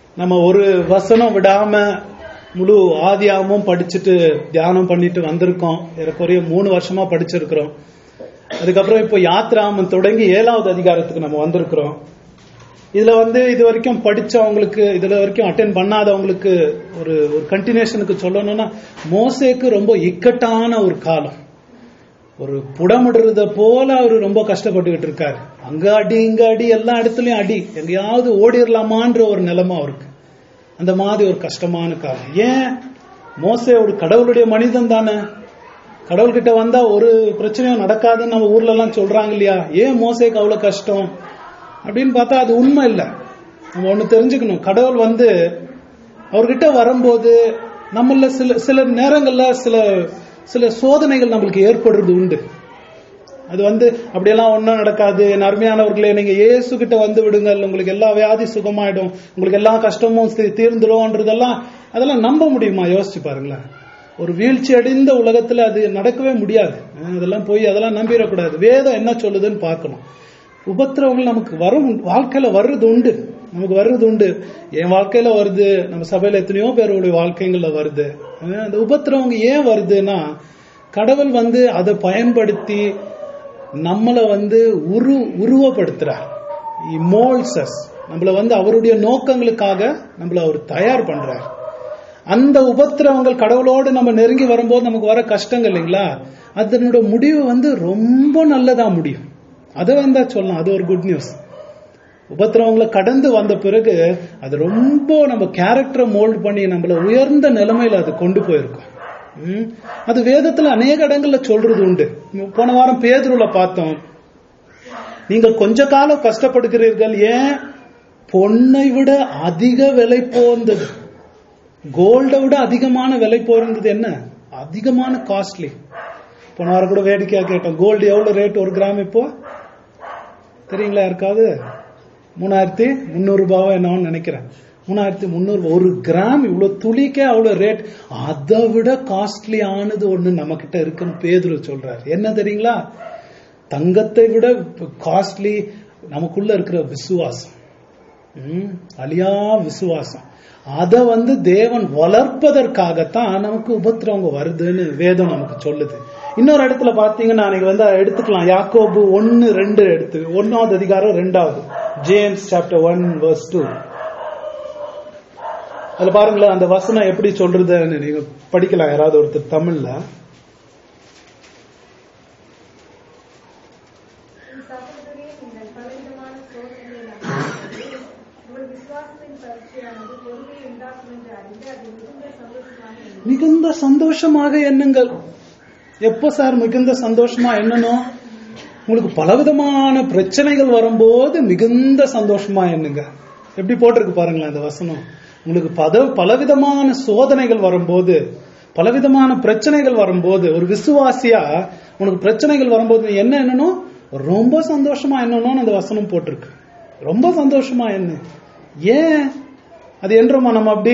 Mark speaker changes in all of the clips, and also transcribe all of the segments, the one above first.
Speaker 1: நம்ம ஒரு வசனம் விடாம முழு ஆதியாகமும் படிச்சுட்டு தியானம் பண்ணிட்டு வந்திருக்கோம். ஏறக்குறைய 3 வருஷமா படிச்சிருக்கிறோம். அதுக்கப்புறம் இப்போ யாத்ராமம் தொடங்கி 7வது அதிகாரத்துக்கு நம்ம வந்திருக்கிறோம். இதுல இது வரைக்கும் படிச்சவங்களுக்கு, இதுல வரைக்கும் அட்டென்ட் பண்ணாதவங்களுக்கு ஒரு கண்டினியூஷனுக்கு சொல்லணும்னா, மோசேக்கு ரொம்ப இக்கட்டான ஒரு காலம். ஒரு புடமிடுறத போல அவரு ரொம்ப கஷ்டப்பட்டுக்கிட்டு இருக்காரு. அங்க அடி இங்க அடி, எல்லா இடத்துலயும் அடி, எங்கேயாவது ஓடிடலாமான்ற ஒரு நிலைமை அவருக்கு. அந்த மாதிரி ஒரு கஷ்டமான காலம். ஏன்? மோசே ஒரு கடவுளுடைய மனிதன் தானே, கடவுள்கிட்ட வந்தா ஒரு பிரச்சனையும் நடக்காதுன்னு நம்ம ஊர்ல எல்லாம் சொல்றாங்க இல்லையா? ஏன் மோசேக்கு அவ்வளவு கஷ்டம் அப்படின்னு பார்த்தா அது உண்மை இல்லை. நம்ம ஒண்ணு தெரிஞ்சுக்கணும். கடவுள் அவர்கிட்ட வரும்போது நம்மள சில நேரங்கள்ல சில சோதனைகள் நம்மளுக்கு ஏற்படுறது உண்டு. அது அப்படியெல்லாம் ஒன்றும் நடக்காது, என் அருமையானவர்களே நீங்க இயேசு கிட்ட வந்து விடுங்கள், உங்களுக்கு எல்லா வியாதி சுகமாயிடும், உங்களுக்கு எல்லா கஷ்டமும் தீர்ந்துரும்ன்றதெல்லாம் அதெல்லாம் நம்ப முடியுமா? யோசிச்சு பாருங்களேன். ஒரு வீழ்ச்சி அடைந்த உலகத்துல அது நடக்கவே முடியாது. அதெல்லாம் நம்பிடக்கூடாது. வேதம் என்ன சொல்லுதுன்னு பார்க்கணும். உபத்திரவங்கள் நமக்கு வாழ்க்கையில வர்றது உண்டு, நமக்கு வர்றது உண்டு. என் வாழ்க்கையில வருது, நம்ம சபையில எத்தனையோ பேருடைய வாழ்க்கைகள்ல வருது. அந்த உபத்திரவங்க ஏன் வருதுன்னா, கடவுள் அதை பயன்படுத்தி நம்மள உருவப்படுத்துறார். நம்மள அவருடைய நோக்கங்களுக்காக நம்மள அவர் தயார் பண்றார். அந்த உபத்திரவங்கள் கடவுளோடு நம்ம நெருங்கி வரும்போது நமக்கு வர கஷ்டங்கள் இல்லைங்களா, அதனோட முடிவு ரொம்ப நல்லதா முடியும். அதை சொல்லலாம், அது ஒரு குட் நியூஸ். உபத்திரவங்களை கடந்து வந்த பிறகு அது ரொம்ப நம்ம கேரக்டரை மோல்ட் பண்ணி நம்மள உயர்ந்த நிலைமையில அது கொண்டு போயிருக்கும். அது வேதத்துல அநேக இடங்கள்ல சொல்றது உண்டு. போன வாரம் பேதுருல பார்த்தோம், நீங்க கொஞ்ச காலம் கஷ்டப்படுகிறீர்கள். ஏன்? பொன்னை விட அதிக விலை போர்ந்தது, கோல்டை விட அதிகமான விலை போர்ந்தது. என்ன? அதிகமான காஸ்ட்லி. போன வாரம் கூட வேடிக்கையா கேட்டோம், கோல்டு எவ்வளவு ரேட் ஒரு கிராம் இப்போ தெரியுங்களா யாருக்காவது? 3300 ரூபாவோ என்னன்னு நினைக்கிறேன். 3300 ஒரு கிராம். இவ்வளவு துளிக்கே அவ்வளவு ரேட். அதை விட காஸ்ட்லி ஆனது ஒண்ணு நம்ம கிட்ட இருக்குன்னு பேதுரு சொல்றாரு. என்ன தெரியுங்களா? தங்கத்தை விட காஸ்ட்லி நமக்குள்ள இருக்கிற விசுவாசம், அழியா விசுவாசம். அதை தேவன் வளர்ப்பதற்காகத்தான் நமக்கு உபத்திரவங்க வருதுன்னு வேதம் நமக்கு சொல்லுது. இன்னொரு இடத்துல பாத்தீங்கன்னா எடுத்துக்கலாம், யாக்கோபு 1:2 எடுத்து, 1வது அதிகாரம் 2வது, ஜேம்ஸ் சாப்டர் 1:2. அதுல பாருங்களேன், அந்த வசனம் எப்படி சொல்றதுன்னு நீங்க படிக்கலாம், யாராவது ஒருத்தர் தமிழ்ல. மிகுந்த சந்தோஷமாக எண்ணுங்கள். எப்போ சார் மிகுந்த சந்தோஷமா எண்ணணும்? உங்களுக்கு பலவிதமான பிரச்சனைகள் வரும்போது மிகுந்த சந்தோஷமா எண்ணுங்க. எப்படி போட்டிருக்கு பாருங்களேன் அந்த வசனம். உங்களுக்கு பலவிதமான சோதனைகள் வரும்போது, பலவிதமான பிரச்சனைகள் வரும்போது, ஒரு விசுவாசியா உனக்கு பிரச்சனைகள் வரும்போது நீ என்ன எண்ணணும்? ரொம்ப சந்தோஷமா எண்ணணும்னு அந்த வசனம் போட்டிருக்கு. ரொம்ப சந்தோஷமா எண்ணு. ஏன் அது என்றோமா? நம்ம அப்படி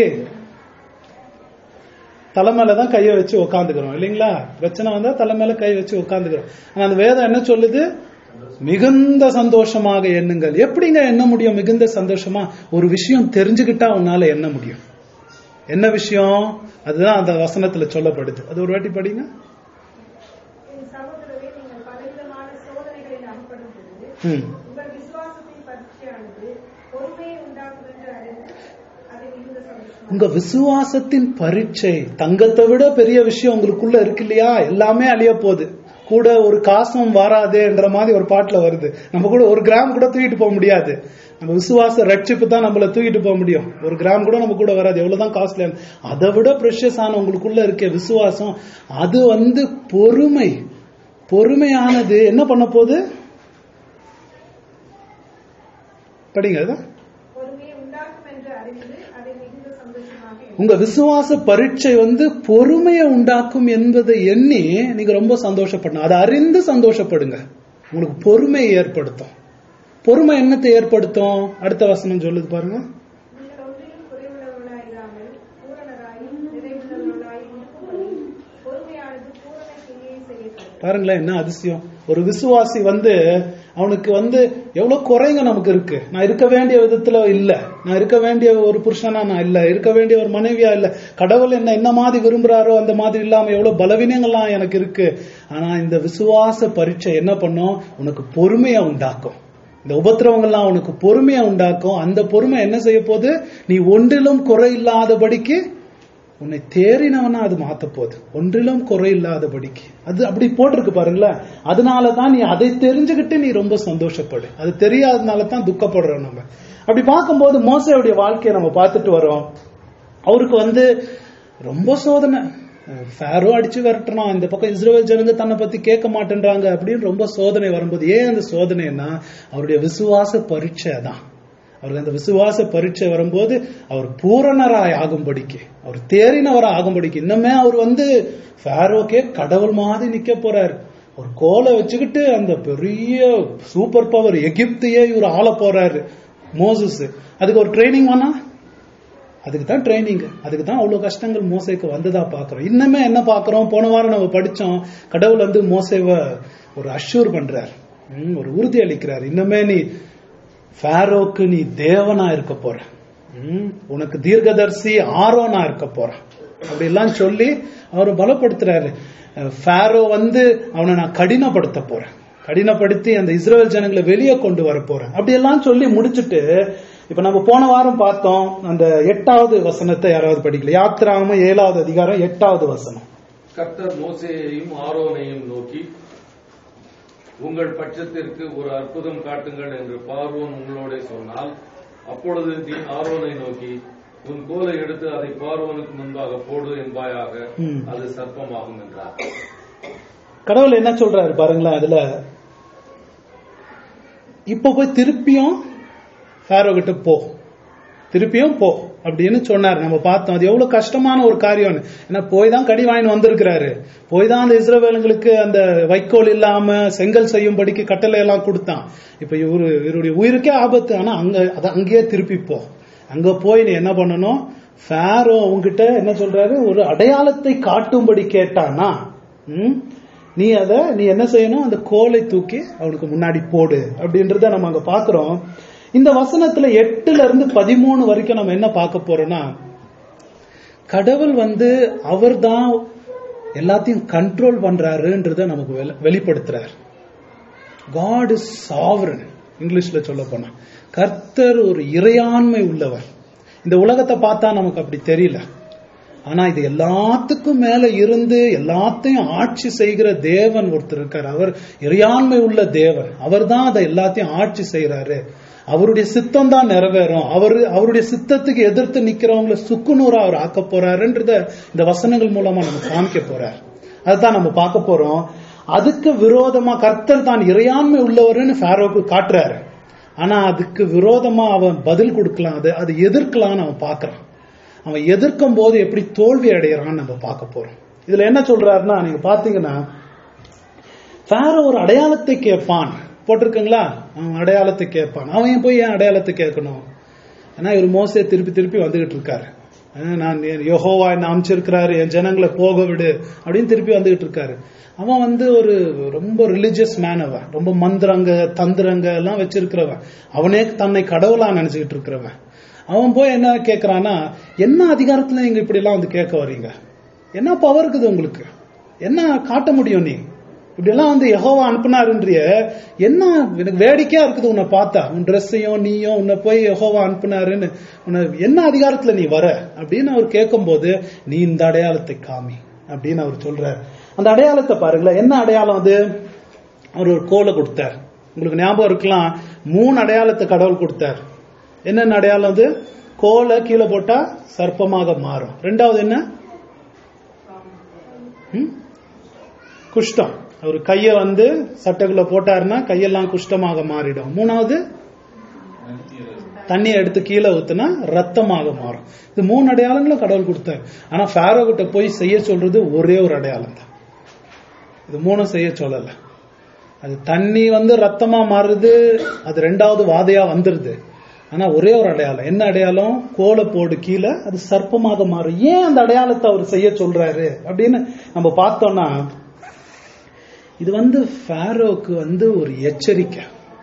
Speaker 1: தலைமையிலதான் கையை வச்சு உக்காந்துக்கிறோம் இல்லைங்களா? பிரச்சனை வந்தா தலைமையில கை வச்சு உக்காந்துக்கிறோம். ஆனா அந்த வேதம் என்ன சொல்லுது? மிகுந்த சந்தோஷமாக எண்ணுங்கள். எப்படிங்க எண்ண முடியும் மிகுந்த சந்தோஷமா? ஒரு விஷயம் தெரிஞ்சுக்கிட்டா உன்னால எண்ண முடியும். என்ன விஷயம்? அதுதான் அந்த வசனத்துல சொல்லப்படுது. அது ஒரு வாட்டி படிங்க. உங்க விசுவாசத்தின் பரீட்சை. தங்கத்தை விட பெரிய விஷயம் உங்களுக்குள்ள இருக்கு இல்லையா? எல்லாமே அழிய போகுது, கூட ஒரு காசும் வராதுன்ற மாதிரி ஒரு பாட்டுல வருது. நம்ம கூட ஒரு கிராம் கூட தூக்கிட்டு போக முடியாது. நம்ம விசுவாச ரட்சிப்பு தான் நம்மள தூக்கிட்டு போக முடியும். ஒரு கிராம் கூட நம்ம கூட வராது, எவ்வளவுதான் காஸ்ட்லி. அதை விட பிரஷியஸ் ஆன உங்களுக்குள்ள இருக்க விசுவாசம், அது பொறுமை. பொறுமையானது என்ன பண்ண போகுது? படிங்க. உங்க விசுவாச பரீட்சை பொறுமையை உண்டாக்கும் என்பதை எண்ணி நீங்க ரொம்ப சந்தோஷப்படணும். அதை அறிந்து சந்தோஷப்படுங்க. உங்களுக்கு பொறுமை ஏற்படுத்தும். பொறுமை என்னத்தை ஏற்படுத்தும்? அடுத்த வசனம் சொல்லுது பாருங்க. பாருங்களேன் என்ன அதிசயம். ஒரு விசுவாசி அவனுக்கு எவ்வளவு குறைங்க நமக்கு இருக்கு. நான் இருக்க வேண்டிய விதத்துல இல்ல, நான் இருக்க வேண்டிய ஒரு புருஷனா நான் இல்ல, இருக்க வேண்டிய ஒரு மனைவியா இல்ல, கடவுள் என்ன மாதிரி விரும்புறாரோ அந்த மாதிரி இல்லாம எவ்வளவு பலவீனங்கள்லாம் எனக்கு இருக்கு. ஆனா இந்த விசுவாச பரீட்சை என்ன பண்ணும், உனக்கு பொறுமையா உண்டாக்கும். இந்த உபத்திரவங்கள்லாம் உனக்கு பொறுமையா உண்டாக்கும். அந்த பொறுமை என்ன செய்ய போகுது, நீ ஒன்றிலும் குறை இல்லாதபடிக்கு உன்னை தேறினவனா அது மாத்த போகுது. ஒன்றிலும் குறை இல்லாதபடிக்கு அது அப்படி போட்டிருக்கு பாருங்களேன். அதனாலதான் நீ அதை தெரிஞ்சுக்கிட்டு நீ ரொம்ப சந்தோஷப்படு. அது தெரியாதனால தான் துக்கப்படுறோம் நம்ம. அப்படி பார்க்கும்போது மோசேயுடைய வாழ்க்கையை நம்ம பார்த்துட்டு வரோம். அவருக்கு ரொம்ப சோதனை. ஃபாரோ அடிச்சு விரட்டுறான், இந்த பக்கம் இஸ்ரவேல் ஜனங்க தன்னை பத்தி கேட்க மாட்டேன்றாங்க அப்படின்னு ரொம்ப சோதனை வரும்போது, ஏன் அந்த சோதனைன்னா அவருடைய விசுவாச பரீட்சை தான். அவருக்கு அந்த விசுவாச பரீட்சை வரும்போது அவர் பூரணராய் ஆகும்படிக்கு, அவர் தேறினவராய் ஆகும்படிக்கு, இன்னுமே அவர் ஃபாரோக்கே கடவுள் மாதிரி நிக்க போறாரு. ஒரு கோலை வச்சுக்கிட்டு அந்த பெரிய சூப்பர் பவர் எகிப்தையே இவர் ஆள போறாரு மோசஸ். அதுக்கு ஒரு ட்ரைனிங் வேணா, அதுக்கு தான் ட்ரைனிங், அதுக்கு தான் அவ்வளவு கஷ்டங்கள் மோசேக்கு வந்ததா பாக்குறோம். இன்னுமே என்ன பாக்குறோம், போன வாரம் நம்ம படிச்சோம், கடவுள் மோசேவை ஒரு அஷ்யூர் பண்றார், ஒரு உறுதி அளிக்கிறார். இன்னுமே நீ ஃபாரோக்கு நீ தேவனா இருக்க போற, உனக்கு தீர்க்கதரிசி ஆரோனா இருக்க போற, அப்படி எல்லாம் சொல்லி அவரை பலப்படுத்துறாரு. ஃபாரோ அவனை நான் கடினப்படுத்த போறேன், கடினப்படுத்தி அந்த இஸ்ரவேல் ஜனங்களை வெளியே கொண்டு வர போறேன், அப்படி எல்லாம் சொல்லி முடிச்சுட்டு, இப்ப நம்ம போன வாரம் பார்த்தோம் அந்த 8வது வசனத்தை யாராவது படிக்கல? யாத்திராகமம் 7வது அதிகாரம் 8வது வசனம்.
Speaker 2: கர்த்தர் மோசேயையும் ஆரோனையும் நோக்கி, உங்கள் பட்சத்திற்கு ஒரு அற்புதம் காட்டுங்கள் என்று பார்வோன் உங்களோட சொன்னால், அப்பொழுது நீ ஆரோனை நோக்கி, உன் கோலை எடுத்து அதை பார்வோனுக்கு முன்பாக போடு என்பாயாக, அது சர்ப்பமாகும் என்றார்.
Speaker 1: கடவுள் என்ன சொல்றாரு பாருங்களேன் அதுல. இப்ப போய் திருப்பியும் ஃபாரோ கிட்ட போ, திருப்பியும் போ அப்படின்னு சொன்னார். நம்ம பார்த்தோம் அது எவ்வளவு கஷ்டமான ஒரு காரியம். ஏன்னா போய் தான் கடி வாங்கி வந்திருக்கிறாரு, போய் தான் அந்த இஸ்ரவேலுங்களுக்கு அந்த வைக்கோல் இல்லாம செங்கல் செய்யும்படிக்கு கட்டளை எல்லாம் கொடுத்தான். இப்ப இவருடைய உயிருக்கே ஆபத்து. ஆனா அங்கேயே திருப்பி போ, அங்க போய் நீ என்ன பண்ணணும், ஃபாரோ உங்ககிட்ட என்ன சொல்றாரு, ஒரு அடையாளத்தை காட்டும்படி கேட்டானா நீ என்ன செய்யணும், அந்த கோலை தூக்கி அவனுக்கு முன்னாடி போடு அப்படின்றத நம்ம அங்க பாக்குறோம். இந்த வசனத்துல 8ல இருந்து 13 வரைக்கும் நம்ம என்ன பார்க்க போறோம்னா, கடவுள் அவர் தான் எல்லாத்தையும் கண்ட்ரோல் பண்றாருன்றத நமக்கு வெளிப்படுத்துறாரு. God is sovereign, இங்கிலீஷ்ல சொல்ல போனா கர்த்தர் ஒரு இறையாண்மை உள்ளவர். இந்த உலகத்தை பார்த்தா நமக்கு அப்படி தெரியல, ஆனா இது எல்லாத்துக்கும் மேல இருந்து எல்லாத்தையும் ஆட்சி செய்கிற தேவன் ஒருத்தர் இருக்கார். அவர் இறையாண்மை உள்ள தேவன், அவர் தான் அதை எல்லாத்தையும் ஆட்சி செய்யறாரு. அவருடைய சித்தம் தான் நிறைவேறும். அவருடைய சித்தத்துக்கு எதிர்த்து நிக்கிறவங்களை சுக்குநூறா அவர் ஆக்க போறாருன்றத இந்த வசனங்கள் மூலமா நம்ம காமிக்க போறார். அதுதான் நம்ம பார்க்க போறோம். அதுக்கு விரோதமா கர்த்தர் தான் இறையாண்மை உள்ளவர்னு ஃபாரோக்கு காட்டுறாரு. ஆனா அதுக்கு விரோதமா அவன் பதில் கொடுக்கலாம், அது எதிர்க்கலாம்னு அவன் பாக்குறான். அவன் எதிர்க்கும் போது எப்படி தோல்வி அடைகிறான்னு நம்ம பார்க்க போறோம். இதுல என்ன சொல்றாருன்னா, நீங்க பாத்தீங்கன்னா ஃபாரோ ஒரு அடையாளத்தை கேட்பான் போட்டிருக்குங்களா, அவன் அடையாளத்தை கேட்பான். அவன் போய் ஏன் அடையாளத்தை கேட்கணும்? ஏன்னா இவர் மோசே திருப்பி திருப்பி வந்துகிட்டு இருக்காரு, நான் யெகோவா என்ன அமைச்சிருக்கிறாரு, என் ஜனங்களை போக விடு அப்படின்னு திருப்பி வந்துகிட்டு இருக்காரு. அவன் ஒரு ரொம்ப ரிலிஜியஸ் மேன், அவன் ரொம்ப மந்திரங்க தந்திரங்க எல்லாம் வச்சிருக்கிறவன், அவனே தன்னை கடவுளா நினைச்சுக்கிட்டு இருக்கிறவன். அவன் போய் என்ன கேட்கறான்னா, என்ன அதிகாரத்துல நீங்க இப்படி எல்லாம் கேட்க வர்றீங்க, என்ன பவர் இருக்குது உங்களுக்கு, என்ன காட்ட முடியும், நீ இப்படி எல்லாம் யெகோவா அனுப்புனாருன்றிய, என்ன எனக்கு வேடிக்கையா இருக்குது உன்னை பார்த்தா, உன் ட்ரெஸ்ஸையும் நீயும் உன்னை போய் யெகோவா அனுப்புனாருன்னு உன்னை என்ன அதிகாரத்துல நீ வர அப்படின்னு அவர் கேட்கும் போது, நீ இந்த அடையாளத்தை காமி அப்படின்னு அவர் சொல்றாரு. அந்த அடையாளத்தை பாருங்களேன், என்ன அடையாளம் அது? அவர் ஒரு கோலை கொடுத்தார். உங்களுக்கு ஞாபகம் இருக்கலாம், 3 அடையாளத்தை கடவுள் கொடுத்தார். என்னென்ன அடையாளம் அது? கோலை கீழே போட்டா சர்ப்பமாக மாறும். 2வது என்ன? குஷ்டம். அவர் கைய சட்டைக்குள்ள போட்டாருன்னா கையெல்லாம் குஷ்டமாக மாறிடும். 3வது தண்ணியை எடுத்து கீழே ஊத்துனா ரத்தமாக மாறும். இது 3 அடையாளங்களும் கடவுள் கொடுத்தாரு. ஆனா ஃபாரோ கிட்ட போய் செய்ய சொல்றது ஒரே ஒரு அடையாளம் தான். இது 3 செய்ய சொல்லல. அது தண்ணி ரத்தமா மாறுது, அது 2வது வாதையா வந்துருது. ஆனா ஒரே ஒரு அடையாளம். என்ன அடையாளம்? கோலை போடு கீழே, அது சர்ப்பமாக மாறும். ஏன் அந்த அடையாளத்தை அவர் செய்ய சொல்றாரு அப்படின்னு நம்ம பார்த்தோம்னா, இது ஃபாரோக்கு ஒரு எச்சரிக்கை.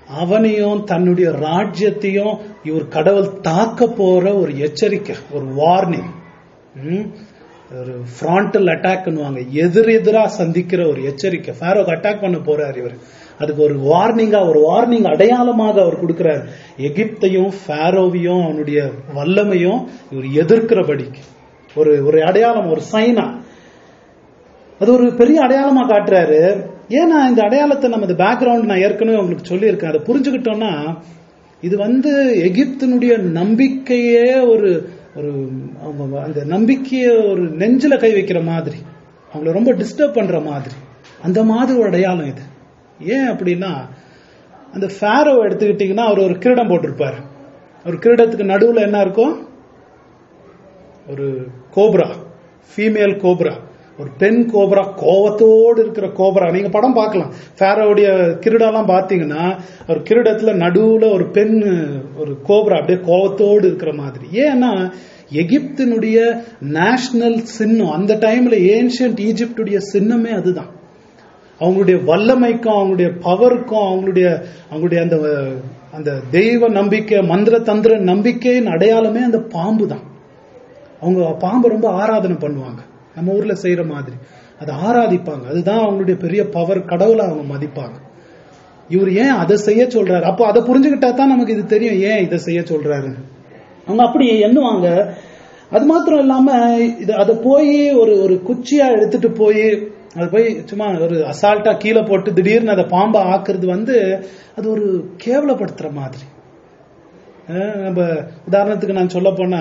Speaker 1: அவனையும் தன்னுடைய ராஜ்யத்தையும் இவர் கடவுள் தாக்க போற ஒரு எச்சரிக்கை, ஒரு வார்னிங். ஒரு ஃப்ராண்டல் அட்டாக்னுவாங்க, எதிரெதிரா சந்திக்கிற ஒரு எச்சரிக்கை. ஃபாரோக்கு அட்டாக் பண்ண போறாரு இவர். அதுக்கு ஒரு வார்னிங்கா, ஒரு வார்னிங் அடையாளமாக அவர் கொடுக்கிறார். எகிப்தையும் ஃபாரோவையும் அவனுடைய வல்லமையும் இவர் எதிர்க்கிறபடிக்கு ஒரு அடையாளம், ஒரு சைனா. அது ஒரு பெரிய அடையாளமா காட்டுறாரு. ஏன்னா இந்த அடையாளத்தை நம்ம இந்த பேக்ரவுண்ட் நான் ஏற்கனவே உங்களுக்கு சொல்லியிருக்கேன். அதை புரிஞ்சுக்கிட்டோம்னா இது எகிப்தினுடைய நம்பிக்கையே ஒரு அவங்க அந்த நம்பிக்கையை ஒரு நெஞ்சில கை வைக்கிற மாதிரி, அவங்கள ரொம்ப டிஸ்டர்ப் பண்ற மாதிரி, அந்த மாதிரி ஒரு அடையாளம் இது. ஏன் அப்படின்னா, அந்த ஃபாரோ எடுத்துக்கிட்டீங்கன்னா அவர் ஒரு கிரீடம் போட்டிருப்பாரு. ஒரு கிரீடத்துக்கு நடுவுல என்ன இருக்கும்? ஒரு கோப்ரா, ஃபீமேல் கோப்ரா, ஒரு பெண் கோப்ரா, கோவத்தோடு இருக்கிற கோப்ரா. நீங்க படம் பார்க்கலாம், ஃபாரோவுடைய கிரீடெல்லாம் பாத்தீங்கன்னா ஒரு கிரீடத்துல நடுவுல ஒரு பெண், ஒரு கோப்ரா அப்படியே கோவத்தோடு இருக்கிற மாதிரி. ஏன்னா எகிப்தினுடைய நேஷனல் சின்னம் அந்த டைம்ல, ஏன்ஷியன்ட் ஈஜிப்டுடைய சின்னமே அதுதான். அவங்களுடைய வல்லமைக்கும் அவங்களுடைய பவருக்கும் அவங்களுடைய அந்த தெய்வ நம்பிக்கை, மந்திர தந்திர நம்பிக்கையின் அடையாளமே அந்த பாம்பு தான். அவங்க பாம்பை ரொம்ப ஆராதனை பண்ணுவாங்க, நம்ம ஊர்ல செய்யற மாதிரி அதை ஆராதிப்பாங்க. அதுதான் அவங்களுடைய பெரிய பவர், கடவுளை அவங்க மதிப்பாங்க. இவர் ஏன் அதை செய்ய சொல்றாரு? அப்போ அதை புரிஞ்சுக்கிட்டா தான் நமக்கு இது தெரியும், ஏன் இதை செய்ய சொல்றாரு. அவங்க அப்படி எண்ணுவாங்க. அது மாத்திரம் இல்லாம அதை போய் ஒரு குச்சியா எடுத்துட்டு போய் அது போய் சும்மா ஒரு அசால்ட்டா கீழே போட்டு திடீர்னு அதை பாம்பா ஆக்குறது அது ஒரு கேவலப்படுத்துற மாதிரி. நம்ம உதாரணத்துக்கு நான் சொல்ல போனா,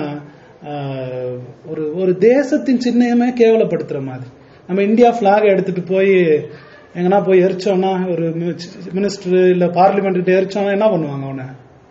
Speaker 1: ஒரு தேசத்தின் சின்னமே கேவலப்படுத்துற மாதிரி. நம்ம இந்தியா பிளாக் எடுத்துட்டு போய் எங்கன்னா போய் எரிச்சோம்னா, ஒரு மினிஸ்டர் இல்ல பார்லிமெண்ட் எரிச்சோம்னா என்ன பண்ணுவாங்க? அவனை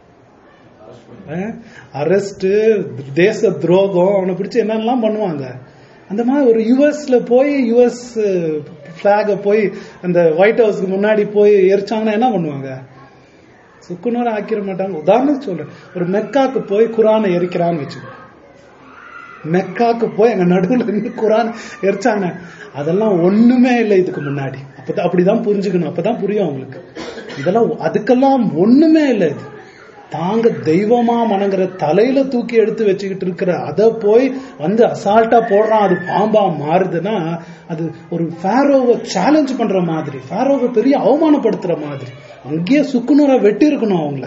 Speaker 1: அரெஸ்ட், தேச துரோகம், அவனை பிடிச்சி என்னெல்லாம் பண்ணுவாங்க. அந்த மாதிரி ஒரு யுஎஸ்ல போய் யுஎஸ் பிளாக போய் அந்த ஒயிட் ஹவுஸ்க்கு முன்னாடி போய் எரிச்சாங்கன்னா என்ன பண்ணுவாங்க? சுக்குநூறு ஆக்கிட மாட்டாங்க. உதாரணத்துக்கு சொல்றேன், ஒரு மெக்காக்கு போய் குரானை எரிக்கிறான்னு வச்சுக்கோ. மெக்காக்கு போய் எங்க நடுவில் இருந்து குரான் எரிச்சாங்க, அதெல்லாம் ஒண்ணுமே இல்லை இதுக்கு முன்னாடி. அப்படிதான் புரிஞ்சுக்கணும், அப்பதான் புரியும் அவங்களுக்கு. இதெல்லாம் அதுக்கெல்லாம் ஒண்ணுமே இல்லை. இது தாங்க தெய்வமா மனங்கிற தலையில தூக்கி எடுத்து வச்சுக்கிட்டு இருக்கிற அதை போய் அசால்ட்டா போடுறான், அது பாம்பா மாறுதுன்னா அது ஒரு ஃபாரோவை சேலஞ்ச் பண்ற மாதிரி, ஃபாரோவை பெரிய அவமானப்படுத்துற மாதிரி. அங்கேயே சுக்குநூறா வெட்டி இருக்கணும் அவங்கள.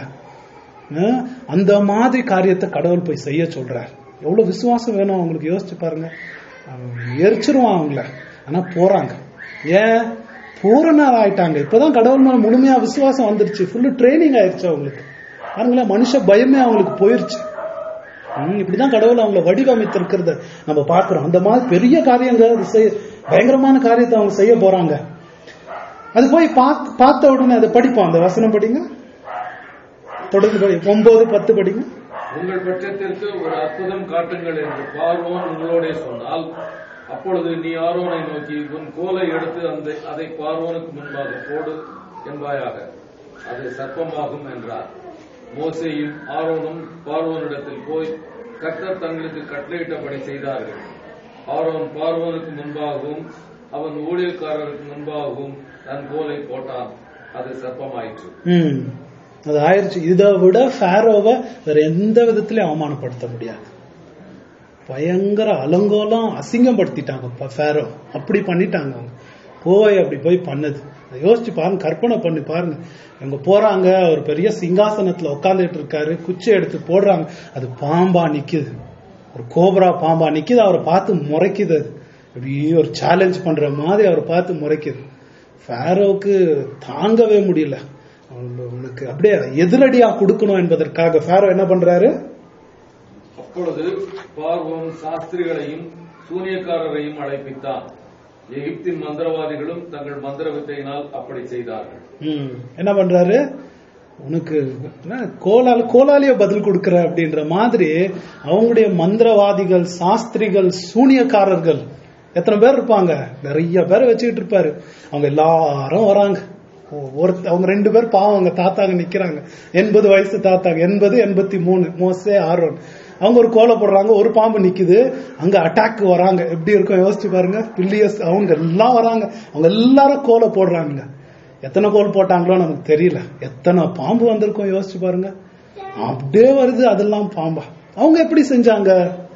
Speaker 1: அந்த மாதிரி காரியத்தை கடவுள் போய் செய்ய சொல்றார். எவ்வளவு விசுவாசம் வேணும் அவங்களுக்கு, யோசிச்சு பாருங்க. எரிச்சிருவான் அவங்கள, ஆனா போறாங்க. ஏன்? பூரணர் ஆயிட்டாங்க. இப்பதான் கடவுள் மேல முழுமையா விசுவாசம் வந்துருச்சு, ஃபுல்லு ட்ரைனிங் ஆயிடுச்சு அவங்களுக்கு. பாருங்களேன், மனுஷ பயமே அவங்களுக்கு போயிருச்சு. இப்படிதான் கடவுள் அவங்களை வடிவமைத்திருக்கிறத நம்ம பார்க்கிறோம். அந்த மாதிரி பெரிய காரியங்கள் பயங்கரமான காரியத்தை அவங்க செய்ய போறாங்க. அது போய் பார்த்த உடனே அதை படிப்போம். அந்த வசனம் படிங்க, தொடர்ந்து படி, 9-10 படிங்க.
Speaker 2: உங்கள் பட்சத்திற்கு ஒரு அற்புதம் காட்டுங்கள் என்று பார்வோன் உங்களோட சொன்னால், அப்பொழுது நீ ஆரோனை நோக்கி உன் கோலை எடுத்து அதை பார்வோனுக்கு முன்பாக போடு என்பாயாக, அது சர்ப்பமாகும் என்றார். மோசேயும் ஆரோனும் பார்வோனிடத்தில் போய் கர்த்தர் தங்களுக்கு கட்டளையிட்டபடி செய்தார்கள். ஆரோன் பார்வோனுக்கு முன்பாகவும் அவன் ஊழியக்காரருக்கு முன்பாகவும் தன் கோலை போட்டான், அது சர்ப்பமாயிற்று.
Speaker 1: அது ஆயிடுச்சு. இதை விட ஃபாரோவை வேற எந்த விதத்திலையும் அவமானப்படுத்த முடியாது. பயங்கர அலங்கோலம், அசிங்கப்படுத்திட்டாங்க ஃபாரோ. அப்படி பண்ணிட்டாங்க அவங்க. அப்படி போய் பண்ணது யோசிச்சு பாருங்க, கற்பனை பண்ணி பாருங்க. அவங்க போறாங்க, ஒரு பெரிய சிங்காசனத்துல உட்காந்துட்டு இருக்காரு, குச்சி எடுத்து போடுறாங்க, அது பாம்பா நிக்குது, ஒரு கோப்ரா பாம்பா நிக்குது. அவரை பார்த்து முறைக்குது, அது அப்படியே ஒரு சேலஞ்ச் பண்ற மாதிரி அவரை பார்த்து முறைக்குது. ஃபாரோவுக்கு தாங்கவே முடியல. அவனுக்கு அப்படியே எதிரடியா கொடுக்கணும் என்பதற்காக ஃபாரோ என்ன பண்றாரு?
Speaker 2: அப்பொழுது பார்வோன் சாஸ்திரிகளையும் சூனியக்காரரையும் அழைப்பித்தான். எகிப்தின் மந்திரவாதிகளும் தங்கள் மந்திர வித்தையினால் அப்படி செய்தார்கள்.
Speaker 1: என்ன பண்றாரு? உனக்கு கோலாலிய பதில் கொடுக்கிற அப்படின்ற மாதிரி அவங்களுடைய மந்திரவாதிகள், சாஸ்திரிகள், சூனியக்காரர்கள் எத்தனை பேர் இருப்பாங்க? நிறைய பேர் வச்சுக்கிட்டு இருப்பாரு. அவங்க எல்லாரும் வராங்க. அவங்க 2 பேர் பாவம், அவங்க தாத்தாங்க நிக்கிறாங்க, 80 வயசு தாத்தாங்க, 80-83, மோசே ஆரோன். அவங்க ஒரு கோலை போடுறாங்க, ஒரு பாம்பு நிக்குது, அங்க அட்டாக் வராங்க. எப்படி இருக்கும் யோசிச்சு பாருங்க. பில்லியஸ் அவங்க எல்லாம் வராங்க, அவங்க எல்லாரும் கோலை போடுறாங்க. எத்தனை கோல் போட்டாங்களோ நமக்கு தெரியல. எத்தனை பாம்பு வந்திருக்கும் யோசிச்சு பாருங்க. அப்படியே வருது அதெல்லாம் பாம்பா. அவங்க எப்படி செஞ்சாங்க?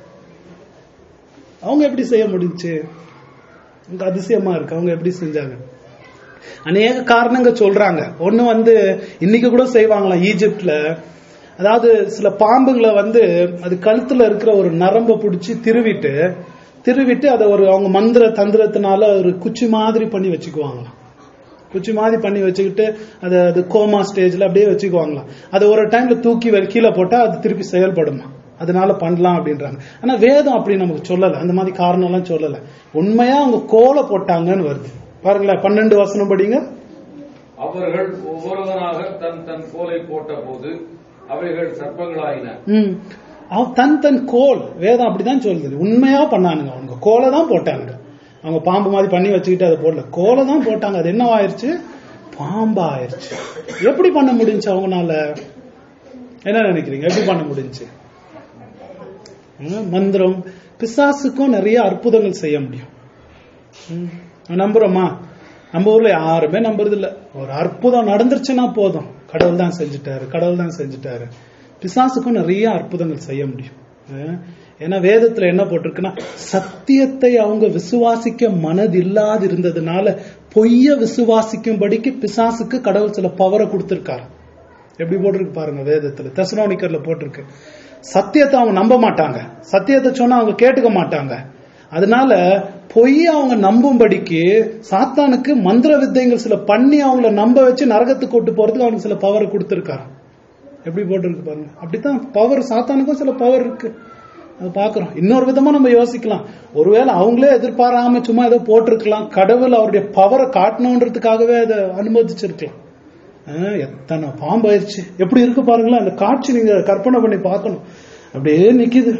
Speaker 1: அவங்க எப்படி செய்ய முடிஞ்சுச்சு? அதிசயமா இருக்கு. அவங்க எப்படி செஞ்சாங்க? அநேக காரணங்கள் சொல்றாங்க. ஒண்ணு இன்னைக்கு கூட செய்வாங்களாம் ஈஜிப்ட்ல. அதாவது சில பாம்புகளை அது கழுத்துல இருக்கிற ஒரு நரம்பை பிடிச்சி திருவிட்டு அதை அவங்க மந்திர தந்திரத்தினால ஒரு குச்சி மாதிரி பண்ணி வச்சுக்குவாங்களாம். குச்சி மாதிரி பண்ணி வச்சுக்கிட்டு அது கோமா ஸ்டேஜ்ல அப்படியே வச்சுக்குவாங்களாம். அது ஒரு டைம்ல தூக்கி கீழே போட்டா அது திருப்பி செயல்படுமா, அதனால பண்ணலாம் அப்படின்றாங்க. ஆனா வேதம் அப்படி நமக்கு சொல்லல, அந்த மாதிரி காரணம் எல்லாம் சொல்லல. உண்மையா அவங்க கோலை போட்டாங்கன்னு வருது பாருங்களேன். 12 வசனம் படிங்க.
Speaker 2: அவர்கள் ஒவ்வொருவராக தன் தன் கோலை போட்ட போது அவைகள் சர்ப்பங்களாயின.
Speaker 1: தன் கோல், வேதம் அப்படிதான் சொல்லுது. உண்மையா பண்ணானுங்க. அவங்க கோலை தான் போட்டாங்க. அவங்க பாம்பு மாதிரி பண்ணி வச்சுக்கிட்டு அதை போடல, கோலை தான் போட்டாங்க. அது என்ன ஆயிருச்சு? பாம்பா ஆயிருச்சு. எப்படி பண்ண முடிஞ்சு அவங்கனால? என்ன நினைக்கிறீங்க? எப்படி பண்ண முடிஞ்சு? மந்திரம். பிசாசுக்கும் நிறைய அற்புதங்கள் செய்ய முடியும். நம்புறோமா? நம்ம ஊர்ல யாருமே நம்புறது இல்ல. ஒரு அற்புதம் நடந்துருச்சுன்னா போதும், கடவுள் தான் செஞ்சுட்டாரு. பிசாசுக்கும் நிறைய அற்புதங்கள் செய்ய முடியும். ஏன்னா வேதத்துல என்ன போட்டிருக்குன்னா, சத்தியத்தை அவங்க விசுவாசிக்க மனது இல்லாது இருந்ததுனால பொய்ய விசுவாசிக்கும்படிக்கு பிசாசுக்கு கடவுள் சில பவரை கொடுத்திருக்காரு. எப்படி போட்டிருக்கு பாருங்க வேதத்துல. தெசலோனிக்கர்ல போட்டிருக்கு. சத்தியத்தை அவங்க நம்ப மாட்டாங்க. சத்தியத்தை சொன்னா அவங்க கேட்டுக்க மாட்டாங்க. அதனால பொய்ய அவங்க நம்பும்படிக்கு சாத்தானுக்கு மந்திர வித்தைகள் சில பண்ணி அவங்கள நம்ப வச்சு நரகத்துக்கு கொண்டு போறதுக்கு அவனுக்கு சில பவரை கொடுத்திருக்காரு. எப்படி போட்டிருக்கு பாருங்க. அப்படித்தான் பவர், சாத்தானுக்கும் சில பவர் இருக்கு. அது பாக்குறோம். இன்னொரு விதமா நம்ம யோசிக்கலாம், ஒருவேளை அவங்களே எதிர்பாராம சும்மா ஏதோ போட்டிருக்கலாம். கடவுள் அவருடைய பவரை காட்டணுன்றதுக்காகவே அதை அனுமதிச்சிருக்கலாம். எத்தனை பாம்பு ஆயிடுச்சு. எப்படி இருக்கு பாருங்களேன் அந்த காட்சி. நீங்க கற்பனை பண்ணி பார்க்கணும். அப்படியே நிக்குது.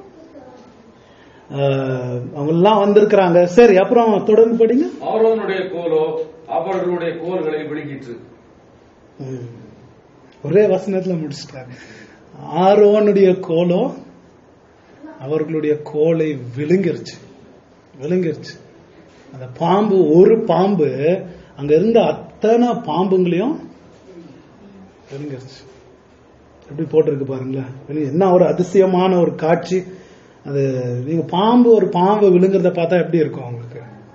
Speaker 1: அவங்க எல்லாம் வந்திருக்கிறாங்க. சரி, அப்புறம் தொடர்ந்து படிங்க.
Speaker 2: ஆரோனுடைய கோலோ அவர்களுடைய கோல்களை விழுங்கிற்று.
Speaker 1: ஒரே வசனத்துல முடிச்சிட்டாங்க. ஆரோனுடைய கோலோ அவர்களுடைய கோலை விழுங்கிருச்சு. அந்த பாம்பு, ஒரு பாம்பு அங்க இருந்த அத்தனை பாம்புங்களையும் விழுங்கிருச்சு. எப்படி போட்டிருக்கு பாருங்களேன். என்ன ஒரு அதிசயமான ஒரு காட்சி அது. நீங்க ஒரு பாம்பு விழுங்குறத பார்த்தா எப்படி இருக்கும் உங்களுக்கு?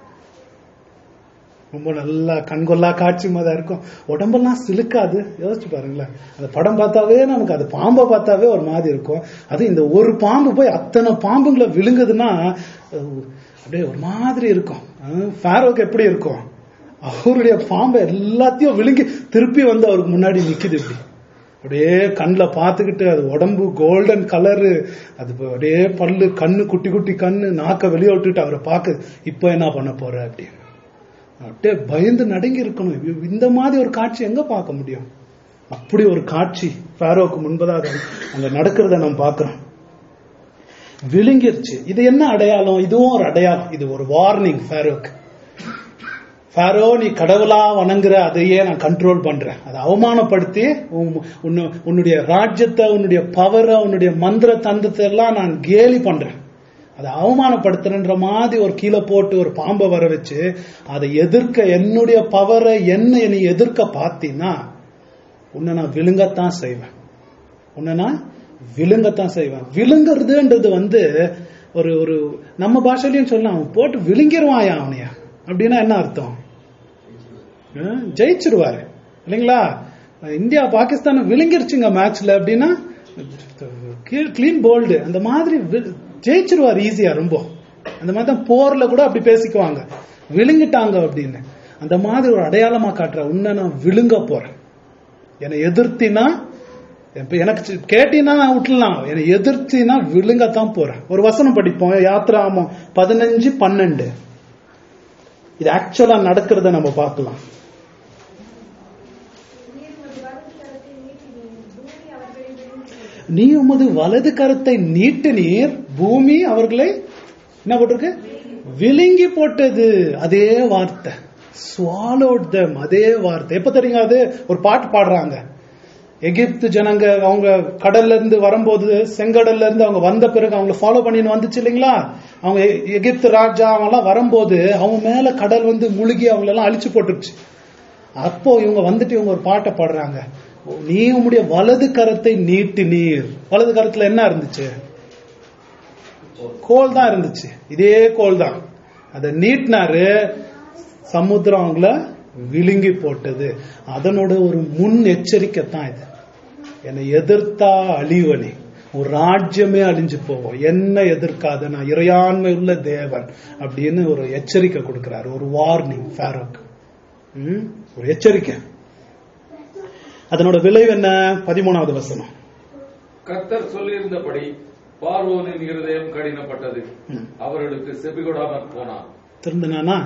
Speaker 1: ரொம்ப நல்லா கண்கொள்ளா காட்சி மாதிரி இருக்கும். உடம்பெல்லாம் சிலுக்காது. யோசிச்சு பாருங்களேன். அந்த படம் பார்த்தாவே நமக்கு, அது பாம்பை பார்த்தாவே ஒரு மாதிரி இருக்கும். அது இந்த ஒரு பாம்பு போய் அத்தனை பாம்புங்களை விழுங்குதுன்னா அப்படியே ஒரு மாதிரி இருக்கும். ஃபாரோக்கு எப்படி இருக்கும்? அவருடைய பாம்பை எல்லாத்தையும் விழுங்கி திருப்பி அவருக்கு முன்னாடி நிக்குது. இப்படி அப்படியே கண்ணில் பார்த்துக்கிட்டு, அது உடம்பு கோல்டன் கலரு, அது அப்படியே பல்லு, கண்ணு குட்டி குட்டி கண்ணு, நாக்க வெளியே விட்டுட்டு அவரை பார்க்க, இப்ப என்ன பண்ண போற அப்படின்னு அப்படியே பயந்து நடுங்கி இருக்கணும். இந்த மாதிரி ஒரு காட்சி எங்க பார்க்க முடியும்? அப்படி ஒரு காட்சி ஃபாரோக்கு முன்பதாக அங்க நடக்கிறத நம்ம பார்க்கிறோம். விழுங்கிருச்சு. இது என்ன அடையாளம்? இதுவும் ஒரு அடையாளம். இது ஒரு வார்னிங் ஃபாரோக்கு. ஃபாரோ, நீ கடவுளா வணங்குற அதையே நான் கண்ட்ரோல் பண்றேன். அதை அவமானப்படுத்தி உன்னுடைய ராஜ்யத்தை, உன்னுடைய பவரை, உன்னுடைய மந்திர தந்திரத்தை எல்லாம் நான் கேலி பண்றேன். அதை அவமானப்படுத்துறன்ற மாதிரி ஒரு கீழே போட்டு ஒரு பாம்பை வர வச்சு அதை எதிர்க்க, என்னுடைய பவரை என்ன நீ எதிர்க்க பார்த்தீங்கன்னா உன்னை நான் விழுங்கத்தான் செய்வேன். விழுங்குறதுன்றது ஒரு நம்ம பாஷையிலையும் சொல்லலாம், அவன் போட்டு விழுங்கிருவாயா அவனைய அப்படின்னா என்ன அர்த்தம்? ஜெயிச்சிருவாரு இல்லைங்களா? இந்தியா பாகிஸ்தான் விழுங்கிருச்சுங்க மேட்ச்ல அப்படின்னா கிளீன் போல்டு, அந்த மாதிரி ஜெயிச்சிருவார் ஈஸியா. ரொம்ப அந்த மாதிரி தான் போர்ல கூட அப்படி பேசிக்குவாங்க, விழுங்கிட்டாங்க அப்படின்னு. அந்த மாதிரி ஒரு அடையாளமா காட்டுற, உன்னை நான் விழுங்க போறேன். என்னை எதிர்த்தினா, எனக்கு கேட்டீங்கன்னா நான் விட்டுலாம், என்னை எதிர்த்தினா விழுங்கத்தான் போறேன். ஒரு வசனம் படிப்போம், யாத்ராகமம் 15:12. இது ஆக்சுவலா நடக்கிறத நம்ம பார்க்கலாம். நீ உமது வலது கரத்தை நீட்டினீர், பூமி அவர்களை என்ன போட்டிருக்கு? விழுங்கி போட்டது. அதே வார்த்தை, swallowed them, அதே வார்த்தை. எப்ப தெரியுங்க? அது ஒரு பாட்டு பாடுறாங்க. எகிப்து ஜனங்க அவங்க கடல்ல இருந்து வரும்போது, செங்கடல்ல இருந்து அவங்க வந்த பிறகு அவங்களை ஃபாலோ பண்ணின்னு வந்துச்சு இல்லைங்களா? அவங்க எகிப்து ராஜா அவங்க எல்லாம் வரும்போது அவங்க மேல கடல் முழுகி அவங்களெல்லாம் அழிச்சு போட்டுருச்சு. அப்போ இவங்க வந்துட்டு இவங்க ஒரு பாட்டை பாடுறாங்க, நீ உம்முடைய வலது கரத்தை நீட்டி நீர். வலது கரத்துல என்ன இருந்துச்சு? கோல் தான் இருந்துச்சு. இதே கோல் தான். அதை நீட்டினாரு, சமுத்திரம் அவங்கள விழுங்கி போட்டது. அதனோட ஒரு முன் எச்சரிக்கை தான் இது. என்னை எதிர்த்தா அழிவழி, ஒரு ராஜ்யமே அழிஞ்சு போவோம். என்ன எதிர்க்காத, நான் இறையாண்மை உள்ள தேவன் அப்படின்னு ஒரு எச்சரிக்கை கொடுக்கிறாரு. ஒரு வார்னிங் ஃபாரோக்கு, ஒரு எச்சரிக்கை. அதனோட விளைவு என்ன? 13வது வசனம்.
Speaker 2: கர்த்தர் சொல்லியிருந்தபடி பார்வோனின் இருதயம் கடினப்பட்டது, அவர்களுக்கு செவிகொடாமற் போனான்.
Speaker 1: திருந்தனானா?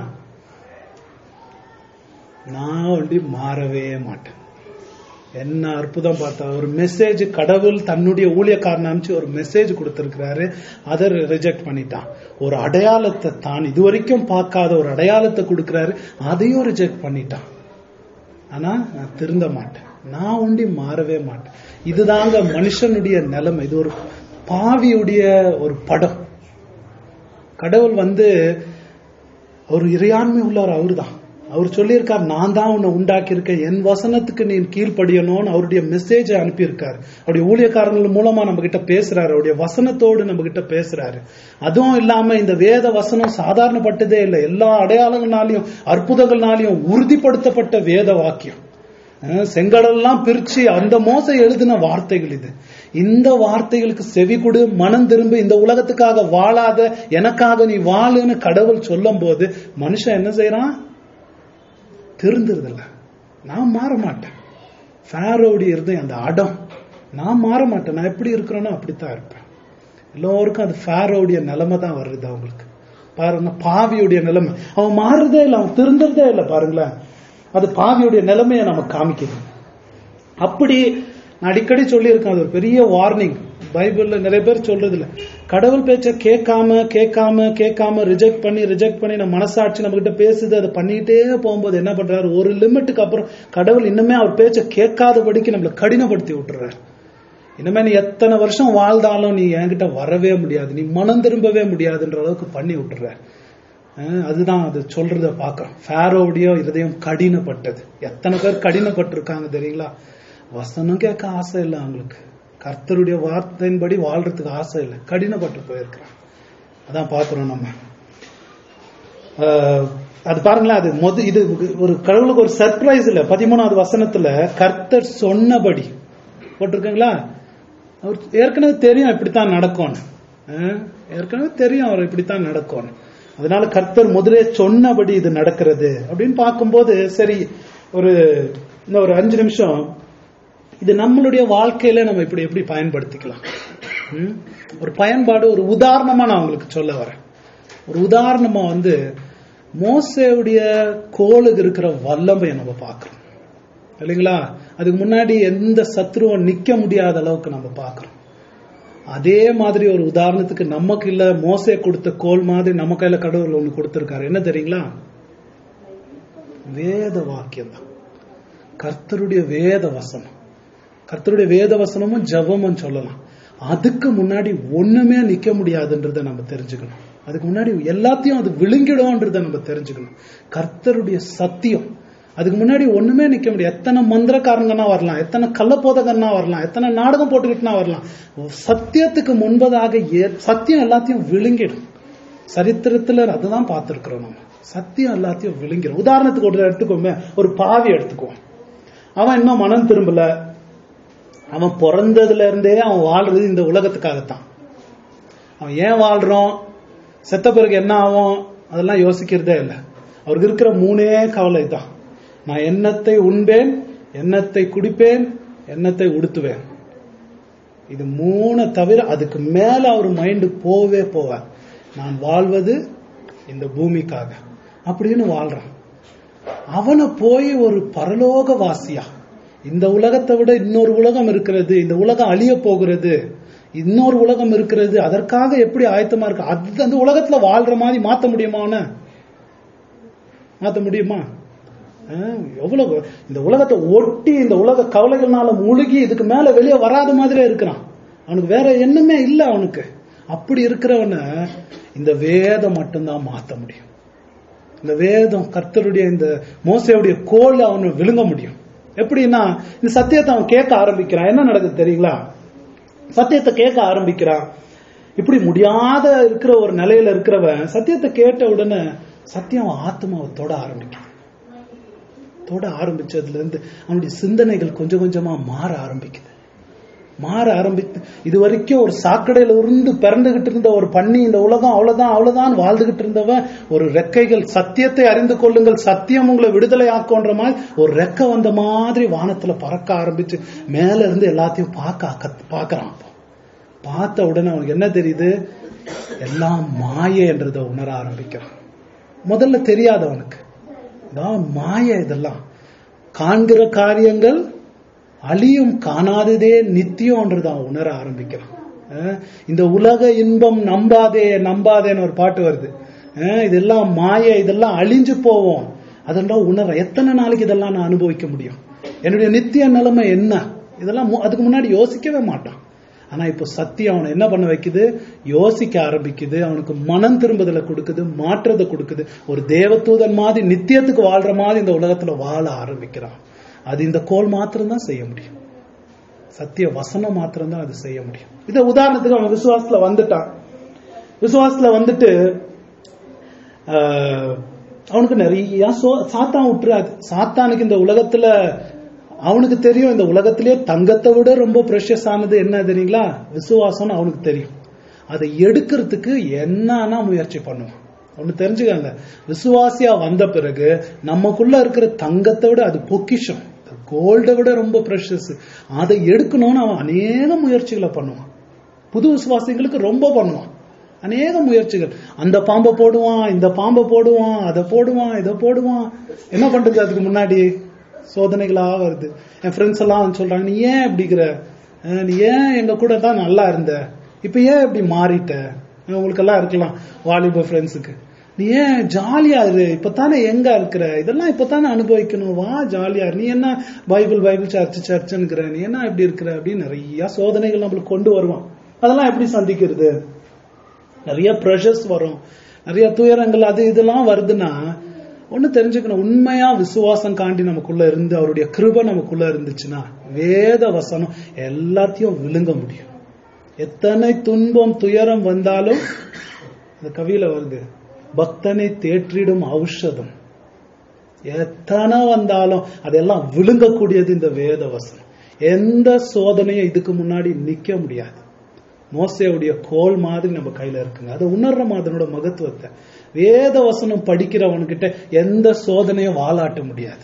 Speaker 1: நான் ஒண்டி மாறவே மாட்டேன். என்ன அற்புதம் பார்த்தா, ஒரு மெசேஜ் கடவுள் தன்னுடைய ஊழியக்காரன் அனுப்பிச்சு ஒரு மெசேஜ் கொடுத்திருக்கிறாரு, அதை ரிஜெக்ட் பண்ணிட்டான். ஒரு அடையாளத்தை தான் இதுவரைக்கும் பார்க்காத ஒரு அடையாளத்தை கொடுக்கிறாரு, அதையும் ரிஜெக்ட் பண்ணிட்டான். ஆனா நான் திருந்த மாட்டேன், நான் ஒண்டி மாறவே மாட்டேன். இதுதாங்க மனுஷனுடைய நிலைமை. இது ஒரு பாவியுடைய ஒரு படம். கடவுள் அவர் இறையாண்மை உள்ளவர். அவரு தான். அவர் சொல்லியிருக்கார், நான் தான் உன்னை உண்டாக்கி இருக்கேன், என் வசனத்துக்கு நீ கீழ்ப்படியணும்னு அவருடைய மெசேஜை அனுப்பியிருக்காரு. அவருடைய ஊழியக்காரர்கள் மூலமா நம்ம கிட்ட பேசுறாரு, அவருடைய வசனத்தோடு நம்ம கிட்ட பேசுறாரு. அதுவும் இல்லாம இந்த வேத வசனம் சாதாரணப்பட்டதே இல்லை. எல்லா அடையாளங்களாலையும் அற்புதங்கள்னாலையும் உறுதிப்படுத்தப்பட்ட வேத வாக்கியம். செங்கடல்லாம் பிரிச்சு அந்த மோசை எழுதின வார்த்தைகள் இது. இந்த வார்த்தைகளுக்கு செவி கொடு, மனம் திரும்ப, இந்த உலகத்துக்காக வாழாத, எனக்காக நீ வாழுன்னு கடவுள் சொல்லும் போது மனுஷன் என்ன செய்யறான்? திருந்துறதில்ல. நான் மாற மாட்டேன். ஃபாரோவுடைய இருந்தேன் அந்த அடம், நான் மாற மாட்டேன். நான் எப்படி இருக்கிறேனோ அப்படித்தான் இருப்பேன். எல்லோருக்கும் அது ஃபாரோவுடைய நிலைமை தான் வருது. அவங்களுக்கு பாருங்க, பாவியுடைய நிலைமை. அவன் மாறுறதே இல்லை, அவன் திருந்துறதே இல்லை. பாருங்களேன், அது பாவியுடைய நிலைமையை நம்ம காமிக்குது. அப்படி நான் அடிக்கடி சொல்லியிருக்கேன், அது ஒரு பெரிய வார்னிங். பைபிள்ல நிறைய பேர் சொல்றது இல்ல, கடவுள் பேச்ச கேட்காம ரிஜெக்ட் பண்ணி நம்ம மனசாட்சி நம்ம கிட்ட பேசுது, அதை பண்ணிட்டே போகும்போது என்ன பண்றாரு, ஒரு லிமிட்டுக்கு அப்புறம் கடவுள் இன்னுமே அவர் பேச்ச கேட்காதபடிக்கு நம்மளை கடினப்படுத்தி விட்டுறாரு. இனிமே நீ எத்தனை வருஷம் வாழ்ந்தாலும் நீ என்கிட்ட வரவே முடியாது, நீ மனம் திரும்பவே முடியாதுன்ற அளவுக்கு பண்ணி விட்டுறாரு. அதுதான் அது சொல்றத பாக்குறோம். ஃபாரோவுடைய இருதயம் கடினப்பட்டது. எத்தனை பேர் கடினப்பட்டிருக்காங்க தெரியுங்களா? வசனம் கேட்க ஆசை இல்லை அவங்களுக்கு, கர்த்தருடைய வார்த்தையின்படி வாழ்றதுக்கு ஆசை இல்லை, கடினப்பட்டு போயிருக்கிறாங்க. அதான் பாக்குறோம் நம்ம. அது பாருங்களேன், அது இது ஒரு கடவுளுக்கு ஒரு சர்ப்ரைஸ் இல்ல. 13வது வசனத்துல கர்த்தர் சொன்னபடி போட்டிருக்கீங்களா? அவர் ஏற்கனவே தெரியும் இப்படித்தான் நடக்கும், ஏற்கனவே தெரியும் அவர் இப்படித்தான் நடக்கும். அதனால கர்த்தர் முதலே சொன்னபடி இது நடக்கிறது அப்படின்னு பார்க்கும்போது சரி, இன்னும் ஒரு 5 நிமிஷம் இது நம்மளுடைய வாழ்க்கையில நம்ம இப்படி எப்படி பயன்படுத்திக்கலாம். ஒரு பயன்பாடு, ஒரு உதாரணமா நான் உங்களுக்கு சொல்ல வரேன். ஒரு உதாரணமா மோசேவுடைய கோலுக்கு இருக்கிற வல்லமையை நம்ம பார்க்கிறோம் இல்லைங்களா? அதுக்கு முன்னாடி எந்த சத்ருவும் நிக்க முடியாத அளவுக்கு நம்ம பார்க்கிறோம். அதே மாதிரி ஒரு உதாரணத்துக்கு நமக்கு இல்ல, மோசே கொடுத்த கோல் மாதிரி நம்ம கையில கடவுள் ஒண்ணு கொடுத்திருக்காரு. என்ன தெரியுங்களா? வேத வாக்கியம் தான், கர்த்தருடைய வேத வசனம். கர்த்தருடைய வேத வசனமும் ஜபமும் சொல்லலாம். அதுக்கு முன்னாடி ஒண்ணுமே நிக்க முடியாதுன்றத நம்ம தெரிஞ்சுக்கணும். அதுக்கு முன்னாடி எல்லாத்தையும் அது விழுங்கிடும்ன்றத நம்ம தெரிஞ்சுக்கணும். கர்த்தருடைய சத்தியம், அதுக்கு முன்னாடி ஒண்ணுமே நிக்க முடியாது. எத்தனை மந்திரக்காரங்கன்னா வரலாம், எத்தனை கள்ளப்போதகன்னா வரலாம், எத்தனை நாடகம் போட்டுக்கிட்டுனா வரலாம், சத்தியத்துக்கு முன்பதாக சத்தியம் எல்லாத்தையும் விழுங்கிடும். சரித்திரத்துல அதுதான் பார்த்திருக்கிறோம் நம்ம. சத்தியம் எல்லாத்தையும் விழுங்கிடும். உதாரணத்துக்கு ஒரு எடுத்துக்கோமே, ஒரு பாவி எடுத்துக்குவோம். அவன் இன்னும் மனம் திரும்பல. அவன் பிறந்ததுல இருந்தே அவன் வாழ்றது இந்த உலகத்துக்காகத்தான். அவன் ஏன் வாழ்றான், செத்த பிறகு என்ன ஆகும், அதெல்லாம் யோசிக்கிறதே இல்லை. அவருக்கு இருக்கிற 3 கவலை தான். நான் எண்ணத்தை உண்பேன், எண்ணத்தை குடிப்பேன், எண்ணத்தை உடுத்துவேன். இது 3 தவிர அதுக்கு மேல அவர் மைண்டு போவே போவார். நான் வாழ்வது இந்த பூமிக்காக அப்படின்னு வாழ்றான். அவனை போய் ஒரு பரலோக வாசியா, இந்த உலகத்தை விட இன்னொரு உலகம் இருக்கிறது, இந்த உலகம் அழிய போகிறது, இன்னொரு உலகம் இருக்கிறது, அதற்காக எப்படி ஆயத்தமா இருக்கு, அது அந்த உலகத்துல வாழ்ற மாதிரி மாத்த முடியுமா? மாத்த முடியுமா? எவ்வளவு இந்த உலகத்தை ஒட்டி இந்த உலக கவலைகள்னால முழுகி இதுக்கு மேல வெளியே வராத மாதிரியே இருக்கிறான். அவனுக்கு வேற எண்ணமே இல்லை அவனுக்கு. அப்படி இருக்கிறவன இந்த வேதம் மட்டும்தான் மாத்த முடியும். இந்த வேதம் கர்த்தருடைய இந்த மோசேயுடைய கோல் அவனை விழுங்க முடியும். எப்படின்னா இந்த சத்தியத்தை அவன் கேட்க ஆரம்பிக்கிறான். என்ன நடக்குது தெரியுங்களா? சத்தியத்தை கேட்க ஆரம்பிக்கிறான். இப்படி முடியாத இருக்கிற ஒரு நிலையில இருக்கிறவன் சத்தியத்தை கேட்ட உடனே சத்தியம் ஆத்மாவை தொட ஆரம்பிக்கும். தொட ஆரம்பிச்சதுல இருந்து அவனுடைய சிந்தனைகள் கொஞ்சம் கொஞ்சமா மாற ஆரம்பிக்குது. இது வரைக்கும் ஒரு சாக்கடையில இருந்து பிறந்துகிட்டு இருந்த ஒரு பண்ணி இந்த உலகம் அவ்வளவுதான் வாழ்ந்துகிட்டு இருந்தவன் ஒரு ரெக்கைகள், சத்தியத்தை அறிந்து கொள்ளுங்கள், சத்தியம் உங்களை விடுதலை ஆக்குன்ற மாதிரி ஒரு ரெக்கை வந்த மாதிரி வானத்துல பறக்க ஆரம்பிச்சு மேல இருந்து எல்லாத்தையும் பாக்குறான். பார்த்த உடனே அவனுக்கு என்ன தெரியுது? எல்லாம் மாயை என்றதை உணர ஆரம்பிக்கிறான். முதல்ல தெரியாது அவனுக்கு, மாயை, இதெல்லாம் காண்கிற காரியங்கள் அழியும், காணாததே நித்தியம்ன்றது அவன் உணர ஆரம்பிக்கிறான். இந்த உலக இன்பம் நம்பாதேன்னு ஒரு பாட்டு வருது. இதெல்லாம் மாயை, இதெல்லாம் அழிஞ்சு போவோம், அதெல்லாம் உணர. எத்தனை நாளைக்கு இதெல்லாம் நான் அனுபவிக்க முடியும்? என்னுடைய நித்திய நிலைமை என்ன? இதெல்லாம் அதுக்கு முன்னாடி யோசிக்கவே மாட்டான். ஆனா இப்போ சத்தியம் அவனை என்ன பண்ண வைக்குது? யோசிக்க ஆரம்பிக்குது. அவனுக்கு மனம் திரும்புதலை கொடுக்குது, மாற்றத்தை கொடுக்குது. ஒரு தேவதூதன் மாதிரி நித்தியத்துக்கு வாழ்ற மாதிரி இந்த உலகத்துல வாழ ஆரம்பிக்கிறான். அது இந்த கோல் மாத்திரம்தான் செய்ய முடியும். சத்திய வசனம் மாத்திரம்தான் அது செய்ய முடியும். இத உதாரணத்துக்கு அவன் விசுவாசத்துல வந்துட்டான். விசுவாசத்துல வந்துட்டு அவனுக்கு நிறைய சாத்தான் விட்டுறாது. சாத்தானுக்கு இந்த உலகத்துல அவனுக்கு தெரியும், இந்த உலகத்திலேயே தங்கத்தை விட ரொம்ப பிரஷியஸ் ஆனது என்ன தெரியுங்களா? விசுவாசம்னு அவனுக்கு தெரியும். அதை எடுக்கிறதுக்கு என்னன்னா முயற்சி பண்ணுவான். ஒண்ணு தெரிஞ்சுக்காங்க, விசுவாசியா வந்த பிறகு நமக்குள்ள இருக்கிற தங்கத்தை விட அது பொக்கிஷம், கோல்டை விட ரொம்ப பிரஷியஸ். அதை எடுக்கணும்னு அவன் அநேக முயற்சிகளை பண்ணுவான். புது விசுவாசிகளுக்கு ரொம்ப பண்ணுவான் அநேக முயற்சிகள். அந்த பாம்பை போடுவான், இந்த பாம்பை போடுவான், அதை போடுவான், இதை போடுவான். என்ன பண்றது? அதுக்கு முன்னாடி சோதனைகளா வருது. என் ஃப்ரெண்ட்ஸ் எல்லாம் சொல்றாங்க, நீ ஏன் அப்படிங்கிற, நீ ஏன் எங்க கூட தான் நல்லா இருந்த, இப்ப ஏன் இப்படி மாறிட்ட? உங்களுக்கு எல்லாம் இருக்கலாம் வாலிப ஃப்ரெண்ட்ஸுக்கு, நீ ஏன் ஜாலியா இரு, இப்பதானே எங்க இருக்கிற, இதெல்லாம் இப்பதானே அனுபவிக்கணும், வா ஜாலியா. நீ என்ன பைபிள் சர்ச்சுங்கிற, நீ என்ன இப்படி இருக்கிற அப்படின்னு நிறைய சோதனைகள் நம்மளுக்கு கொண்டு வருவான். அதெல்லாம் எப்படி சந்திக்கிறது? நிறைய ப்ரெஷர்ஸ் வரும், நிறைய துயரங்கள், அது இதெல்லாம் வருதுன்னா ஒண்ணு தெரிஞ்சுக்கணும், உண்மையா விசுவாசம் காண்டி நமக்குள்ள இருந்து அவருடைய கிருபை நமக்குள்ள இருந்துச்சுன்னா வேத வசனம் எல்லாத்தையும் விழுங்க முடியும். எத்தனை துன்பம் துயரம் வந்தாலும், இந்த கவியில வருது, பக்தனை தேற்றிடும் ஔஷதம். எத்தனை வந்தாலும் அதெல்லாம் விழுங்கக்கூடியது இந்த வேத வசனம். எந்த சோதனையும் இதுக்கு முன்னாடி நிக்க முடியாது. மோசேவுடைய கோல் மாதிரி நம்ம கையில இருக்குங்க. அதை உணர்ற மாதிரியோட மகத்துவத்தை வேத வசனம் படிக்கிறவன்கிட்ட எந்த சோதனையும் வாலாட்ட முடியாது.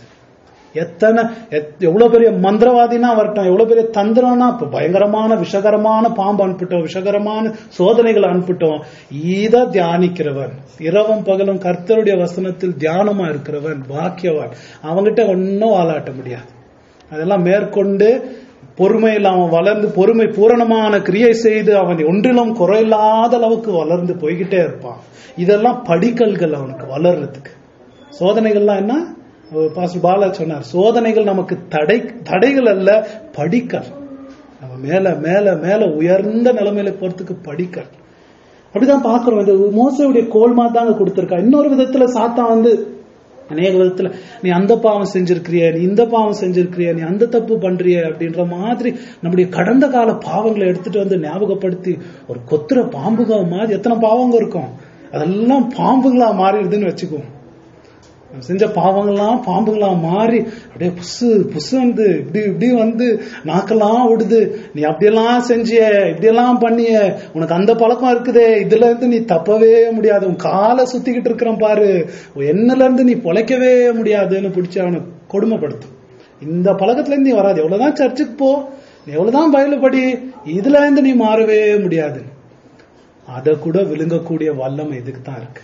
Speaker 1: எவ்வளவு பெரிய மந்திரவாதினா வரட்டும், எவ்வளவு பெரிய தந்திரம்னா, இப்ப பயங்கரமான விஷகரமான பாம்பு அனுப்பிட்டோம், விஷகரமான சோதனைகள் அனுப்பிட்டோம், இத தியானிக்கிறவன், இரவும் பகலும் கர்த்தருடைய வசனத்தில் தியானமா இருக்கிறவன் பாக்கியவான். அவங்கிட்ட ஒன்னும் வாலாட்ட முடியாது. அதெல்லாம் மேற்கொண்டு பொறுமையில் அவன் வளர்ந்து பொறுமை பூரணமான கிரியை செய்து அவன் ஒன்றிலும் குறையில்லாத அளவுக்கு வளர்ந்து போய்கிட்டே இருப்பான். இதெல்லாம் படிக்கல்கள் அவனுக்கு வளர்றதுக்கு. சோதனைகள்லாம் என்ன, பாஸ்டர் பாலா சொன்னார், சோதனைகள் நமக்கு தடைகள் அல்ல, படிக்கல். நம்ம மேல மேல மேல உயர்ந்த நிலைமையில போறதுக்கு படிக்கல். அப்படிதான் பாக்குறோம். இது மோசையுடைய கோல்மா தாங்க கொடுத்திருக்கா. இன்னொரு விதத்துல சாத்தான் வந்து அநேக விதத்துல, நீ அந்த பாவம் செஞ்சிருக்கிறிய, நீ இந்த பாவம் செஞ்சிருக்கிறிய, நீ அந்த தப்பு பண்றிய அப்படின்ற மாதிரி நம்முடைய கடந்த கால பாவங்களை எடுத்துட்டு வந்து ஞாபகப்படுத்தி ஒரு கொத்துற பாம்புக மாதிரி எத்தனை பாவங்க இருக்கும், அதெல்லாம் பாம்புகளா மாறிடுதுன்னு வச்சுக்குவோம். செஞ்ச பாவங்கள்லாம் பாம்புகளா மாறி அப்படியே புசு வந்து இப்படி வந்து நாக்கெல்லாம் விடுது. நீ அப்படியெல்லாம் செஞ்சிய, இப்படியெல்லாம் பண்ணிய, உனக்கு அந்த பழக்கம் இருக்குதே, இதுல இருந்து நீ தப்பவே முடியாது, உன் காலை சுத்திக்கிட்டு இருக்கிறான் பாரு, என்னல இருந்து நீ பொழைக்கவே முடியாதுன்னு பிடிச்சி அவனை கொடுமைப்படுத்தும். இந்த பழக்கத்துல இருந்து நீ வராது, எவ்வளவுதான் சர்ச்சுக்கு போ, எவ்வளவுதான் பைபிள் படி, இதுல இருந்து நீ மாறவே முடியாது. அதை கூட விழுங்கக்கூடிய வல்லமை இதுக்கு தான் இருக்கு.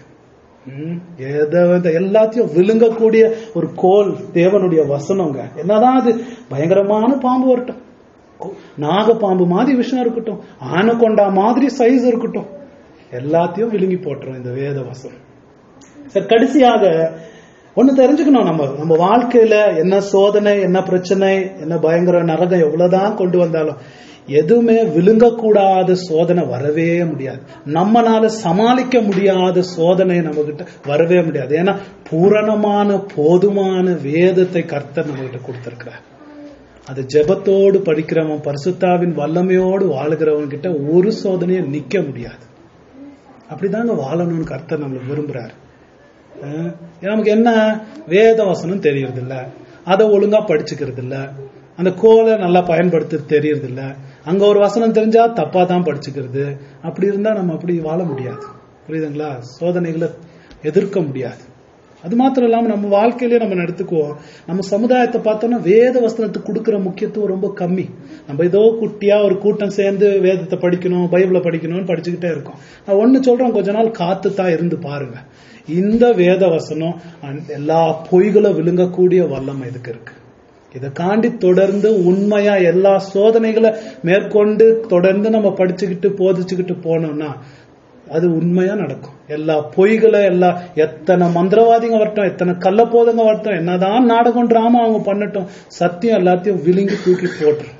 Speaker 1: எல்லாத்தையும் விழுங்கக்கூடிய ஒரு கோல் தேவனுடைய வசனங்க. என்னதான் அது பயங்கரமான பாம்பு வரட்டும், நாக பாம்பு மாதிரி விஷயம் இருக்கட்டும், ஆனகொண்டா மாதிரி சைஸ் இருக்கட்டும், எல்லாத்தையும் விழுங்கி போட்டுரும் இந்த வேத வசனம். சரி, கடைசியாக ஒண்ணு தெரிஞ்சுக்கணும், நம்ம வாழ்க்கையில என்ன சோதனை, என்ன பிரச்சனை, என்ன பயங்கர நரகம் எவ்வளவுதான் கொண்டு வந்தாலும் எதுவுமே விழுங்கக்கூடாத சோதனை வரவே முடியாது. நம்மனால சமாளிக்க முடியாத சோதனை நம்ம கிட்ட வரவே முடியாது. ஏன்னா பூரணமான போதுமான வேதத்தை கர்த்தர் நம்ம கிட்ட கொடுத்திருக்கிறார். அது ஜெபத்தோடு படிக்கிறவன், பரிசுத்தாவின் வல்லமையோடு வாழுகிறவன் கிட்ட ஒரு சோதனையை நிக்க முடியாது. அப்படிதாங்க வாழணும்னு கர்த்தர் நம்மளுக்கு விரும்புறாரு. நமக்கு என்ன வேத வசனம் தெரியறது இல்ல, அதை ஒழுங்கா படிச்சுக்கிறது இல்ல, அந்த கோலை நல்லா பயன்படுத்த தெரியறது இல்ல, அங்க ஒரு வசனம் தெரிஞ்சா தப்பா தான் படிச்சுக்கிறது. அப்படி இருந்தா நம்ம அப்படி வாழ முடியாது. புரியுதுங்களா? சோதனைகளை எதிர்க்க முடியாது. அது மாத்திரம் இல்லாம நம்ம வாழ்க்கையிலேயே நம்ம எடுத்துக்குவோம். நம்ம சமுதாயத்தை பார்த்தோம்னா வேத வசனத்துக்கு கொடுக்கிற முக்கியத்துவம் ரொம்ப கம்மி. நம்ம ஏதோ குட்டியா ஒரு கூட்டம் சேர்ந்து வேதத்தை படிக்கணும், பைபிளை படிக்கணும்னு படிச்சுக்கிட்டே இருக்கோம். நான் ஒண்ணு சொல்றேன், கொஞ்ச நாள் காத்துத்தான் இருந்து பாருங்க. இந்த வேத வசனம் எல்லா பொய்களும் விழுங்கக்கூடிய வல்லமை இதுக்கு இருக்கு. இதை காண்டி தொடர்ந்து உண்மையா எல்லா சோதனைகளை மேற்கொண்டு தொடர்ந்து நம்ம படிச்சுக்கிட்டு போதிச்சுக்கிட்டு போனோம்னா அது உண்மையா நடக்கும். எல்லா பொய்களை, எல்லா எத்தனை மந்திரவாதிங்க வரட்டும், எத்தனை கள்ள போதங்க வரட்டும், என்னதான் நாடகம் டிராமா அவங்க பண்ணட்டும், சத்தியம் எல்லாத்தையும் விழுங்கி தூக்கி போட்டுரும்.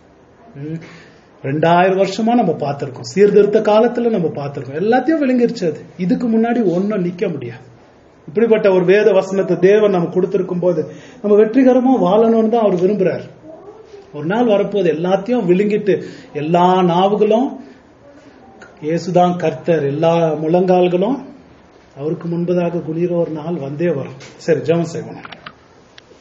Speaker 1: 2000 வருஷமா நம்ம பார்த்திருக்கோம், சீர்திருத்த காலத்துல நம்ம பார்த்திருக்கோம், எல்லாத்தையும் விழுங்கிருச்சு. அது இதுக்கு முன்னாடி ஒன்னும் நிக்க முடியாது. இப்படிப்பட்ட ஒரு வேத வசனத்தை தேவன் நம்ம கொடுத்திருக்கும் போது நம்ம வெற்றிகரமா வாழணும்னு தான் அவர் விரும்புறாரு. ஒரு நாள் வரப்போது எல்லாத்தையும் விழுங்கிட்டு எல்லா நாவுகளும் இயேசுதான் கர்த்தர், எல்லா முழங்கால்களும் அவருக்கு முன்பதாக குனிற ஒரு நாள் வந்தே வரும். சரி, ஜெபம் செய்வோம்.